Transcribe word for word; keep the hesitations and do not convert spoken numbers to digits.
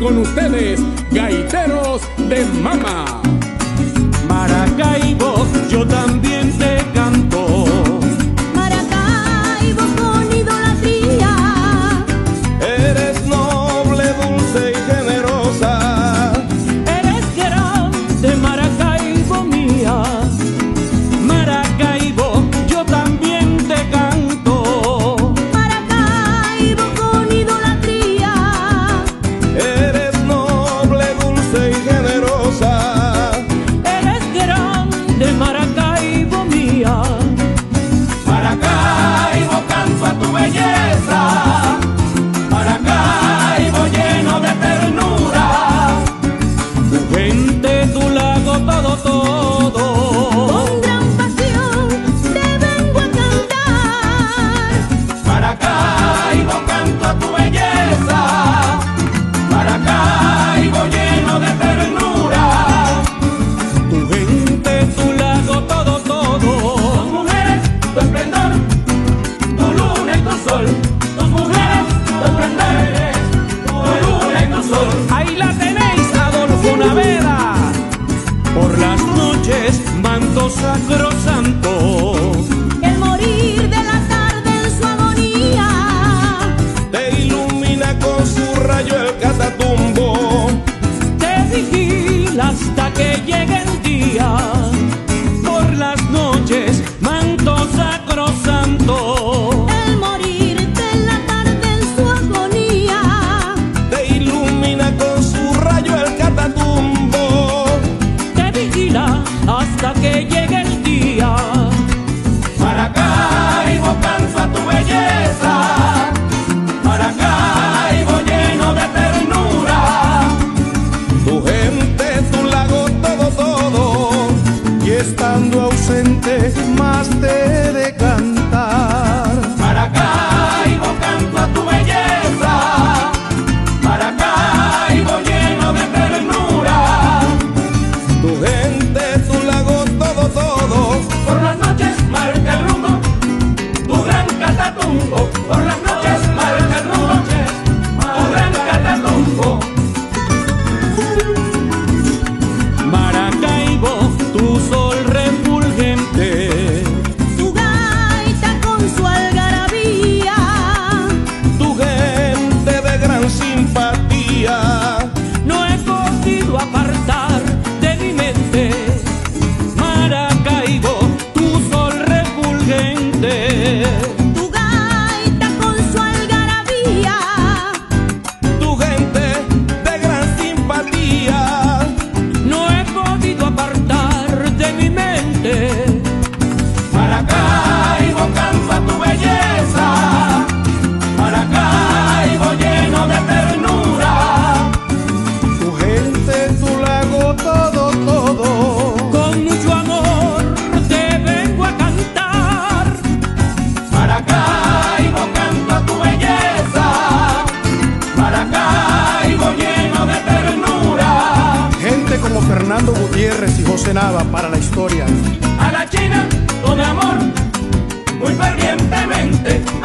con ustedes, Gaiteros de Mama. Maracaibo, yo también te canto. Maracaibo con idolatría. Eres noble, dulce y generosa. Eres grande, Maracaibo mía. Maracaibo, yo también te canto. Maracaibo con idolatría. Eres noble, dulce y generosa. Eres grande, Maracaibo mía. Maracaibo, canto a tu belleza. Maracaibo, lleno de ternura. Tu gente, tu lago, todo, todo. Con gran pasión te vengo a cantar. Maracaibo, canto a tu belleza. Maracaibo, lleno de ternura. Tu gente, tu lago, todo, todo. Tus mujeres, tu esplendor, tu luna y tu sol. Tus mujeres, tu esplendor, tu luna y tu sol. Ahí la tenéis, Adolfo Naveda. Por las noches, manto sacrosanto. El morir de la tarde en su agonía. Te ilumina con su rayo el catatumbo. Te vigila hasta que llegue el día. Por las noches, manto sacrosanto. El morir de la tarde en su agonía. Te ilumina con su rayo el catatumbo. Te vigila hasta que llegue el día. Maracaibo, canto a tu belleza. Maracaibo, lleno de ternura. Tu gente, tu lago, todo, todo. Y estando ausente, más te he de cantar. Maracaibo, canto a tu belleza. Maracaibo, lleno de ternura. Tu gente, tu lago, todo, todo. Por las noches marca el rumbo, tu gran catatumbo. Por las noches marca el rumbo, tu gran catatumbo. Maracaibo, tu sol refulgente. Tu gaita con su algarabía. Tu gente de gran simpatía. No he podido apartar de mi mente. Maracaibo, tu sol refulgente. Tu gaita con su algarabía. Tu gente de gran simpatía. No he podido apartar de mi mente. Maracaibo, canto a tu belleza. Maracaibo, lleno de ternura. Tu gente, tu lago, todo, todo. Con mucho amor te vengo a cantar. Maracaibo, canto a tu belleza. Maracaibo, lleno de ternura. Gente como Fernando Gutiérrez y José Nava para la historia. A la China, con amor, muy fervientemente.